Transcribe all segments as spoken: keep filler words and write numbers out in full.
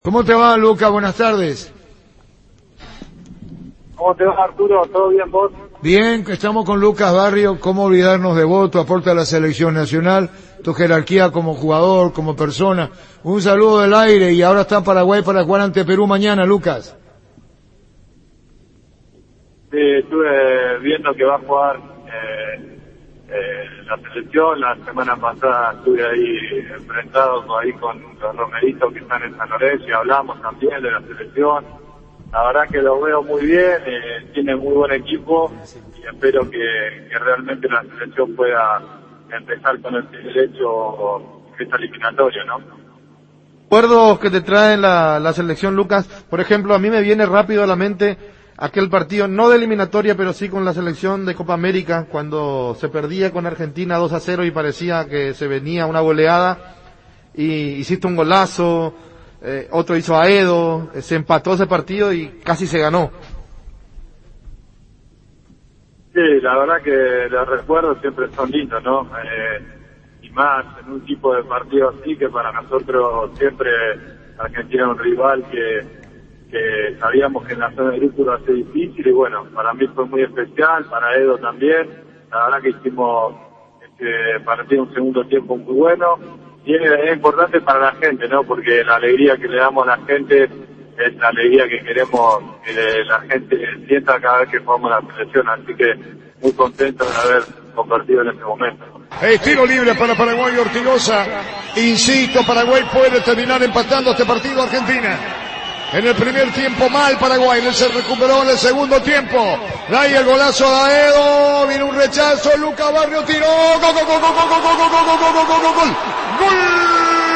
¿Cómo te va, Luca? Buenas tardes. ¿Cómo te va, Arturo? ¿Todo bien, vos? Bien, estamos con Lucas Barrio. ¿Cómo olvidarnos de vos? Tu aporte a la selección nacional, tu jerarquía como jugador, como persona. Un saludo del aire y ahora está Paraguay para jugar ante Perú mañana, Lucas. Sí, estuve viendo que va a jugar eh, eh, la selección. La semana pasada estuve ahí enfrentado con, ahí con los romeritos que están en San Lorenzo y hablamos también de la selección. La verdad que lo veo muy bien, eh, tiene muy buen equipo y espero que, que realmente la selección pueda empezar con el pie derecho esta eliminatoria, ¿no? Recuerdos que te trae la, la selección, Lucas. Por ejemplo, a mí me viene rápido a la mente aquel partido, no de eliminatoria, pero sí con la selección de Copa América, cuando se perdía con Argentina dos a cero y parecía que se venía una goleada, y hiciste un golazo, eh, otro hizo a Edo, eh, se empató ese partido y casi se ganó. Sí, la verdad que los recuerdos siempre son lindos, ¿no? Eh, y más en un tipo de partido así, que para nosotros siempre Argentina es un rival que que sabíamos que en la zona de grupo iba a ser difícil y bueno, para mí fue muy especial, para Edo también. La verdad que hicimos este partido un segundo tiempo muy bueno y es, es importante para la gente, ¿no? Porque la alegría que le damos a la gente es la alegría que queremos que la gente sienta cada vez que jugamos la selección, así que muy contento de haber compartido en ese momento. El tiro libre para Paraguay, Ortigosa. Insisto, Paraguay puede terminar empatando este partido a Argentina. En el primer tiempo mal Paraguay, él se recuperó en el segundo tiempo. Ahí el golazo de Aedo, viene un rechazo, Lucas Barrio tiró, gol, gol, gol, gol, gol, gol, gol, gol, gol, gol, gol, gol, gol.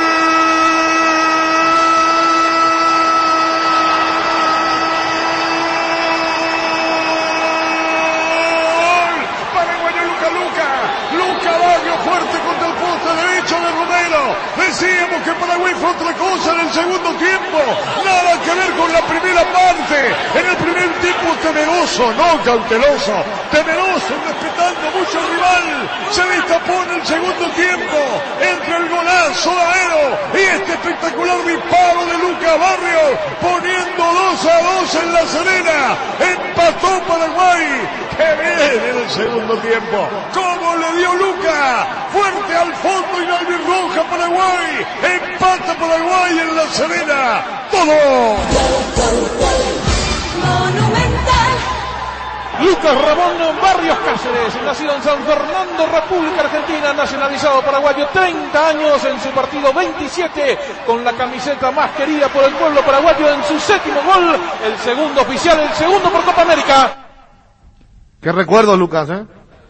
Fuerte contra el poste derecho de Romero. Decíamos que Paraguay fue otra cosa en el segundo tiempo. Nada que ver con la primera parte. En el primer tiempo temeroso, no cauteloso. Temeroso, respetando mucho al rival. Se destapó en el segundo tiempo. Entre el golazo de Aedo y este espectacular disparo de Lucas Barrio. Poniendo dos a dos en La Serena. Empató Paraguay. ¡Qué bien en el segundo tiempo! ¡Cómo le dio Lucas! Fuerte al fondo y la albirroja Paraguay. Empata Paraguay en La Serena. ¡Todo! Monumental. Lucas Ramón Barrios Cáceres, nacido en San Fernando, República Argentina, nacionalizado paraguayo, treinta años en su partido veintisiete, con la camiseta más querida por el pueblo paraguayo en su séptimo gol, el segundo oficial, el segundo por Copa América. ¿Qué recuerdos, Lucas, eh?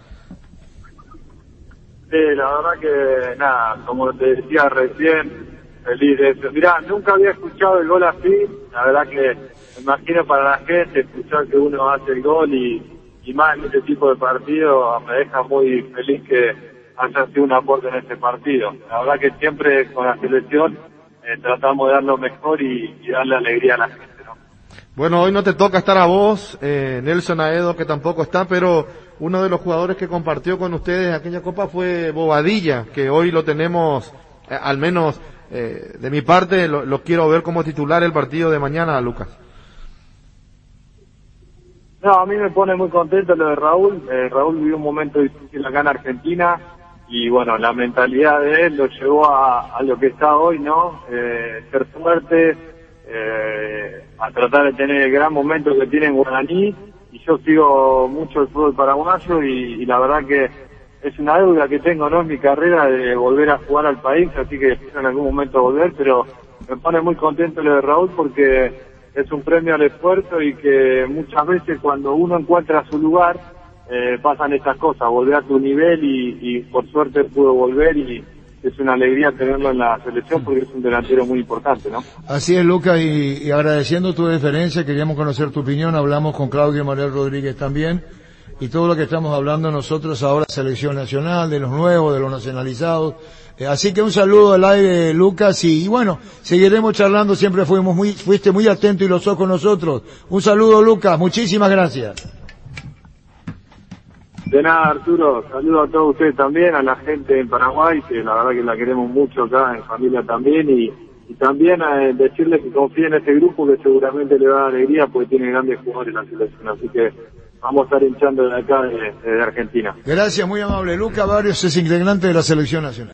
Sí, la verdad que, nada, como te decía recién, feliz de eso. Mirá, nunca había escuchado el gol así, la verdad que me imagino para la gente escuchar que uno hace el gol y, y más en este tipo de partido me deja muy feliz que haya sido un aporte en este partido. La verdad que siempre con la selección eh, tratamos de dar lo mejor y, y darle alegría a la gente. Bueno, hoy no te toca estar a vos, eh, Nelson Aedo, que tampoco está, pero uno de los jugadores que compartió con ustedes aquella copa fue Bobadilla, que hoy lo tenemos, eh, al menos eh, de mi parte, lo, lo quiero ver como titular el partido de mañana, Lucas. No, a mí me pone muy contento lo de Raúl. Eh, Raúl vivió un momento difícil acá en Argentina y bueno, la mentalidad de él lo llevó a, a lo que está hoy, ¿no? Eh, ser fuerte, eh, a tratar de tener el gran momento que tiene en Guaraní, y yo sigo mucho el fútbol paraguayo y, y la verdad que es una deuda que tengo, ¿no?, en mi carrera de volver a jugar al país, así que espero en algún momento volver, pero me pone muy contento lo de Raúl porque es un premio al esfuerzo y que muchas veces cuando uno encuentra su lugar eh, pasan estas cosas, volver a tu nivel y, y por suerte pudo volver y es una alegría tenerlo en la selección porque es un delantero muy importante, ¿no? Así es, Lucas, y, y agradeciendo tu deferencia, queríamos conocer tu opinión, hablamos con Claudio Manuel Rodríguez también, y todo lo que estamos hablando nosotros ahora, selección nacional, de los nuevos, de los nacionalizados, eh, así que un saludo al aire, Lucas, y, y bueno, seguiremos charlando, siempre fuimos muy, fuiste muy atento y lo sos con nosotros. Un saludo, Lucas, muchísimas gracias. De nada, Arturo, saludo a todos ustedes también, a la gente en Paraguay, que la verdad que la queremos mucho acá, en familia también, y, y también eh, decirle que confíe en este grupo que seguramente le va a dar alegría porque tiene grandes jugadores en la selección, así que vamos a estar hinchando de acá de, de Argentina. Gracias, muy amable. Luca Barrios es integrante de la selección nacional.